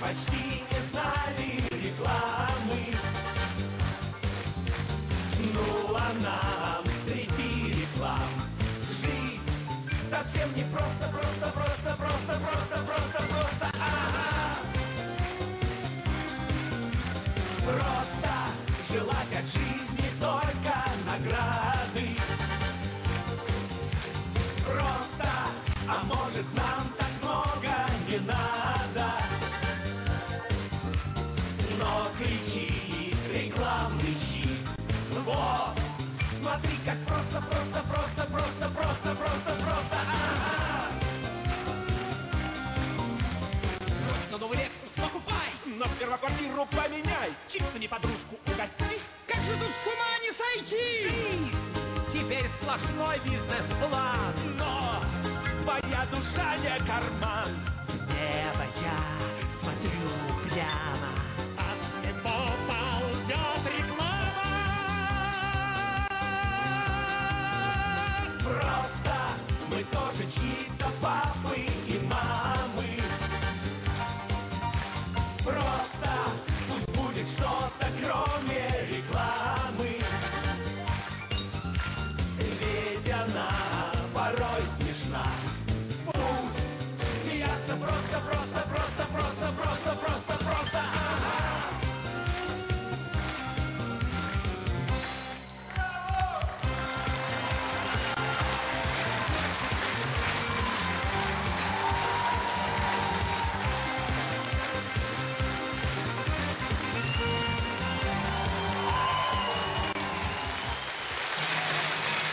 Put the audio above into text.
почти не знали рекламы. Ну а нам среди реклам жить совсем не просто, ага. Просто желать от жизни только награды. Просто, а может нам так много не надо. Но кричи, рекламный щит, вот, смотри, как просто, ага. Срочно новый Lexus покупай, Но сперва квартиру поменяй, чипсами подружку угости. как же тут с ума не сойти? Жизнь, Теперь сплошной бизнес-план. но твоя душа не карман. Небо я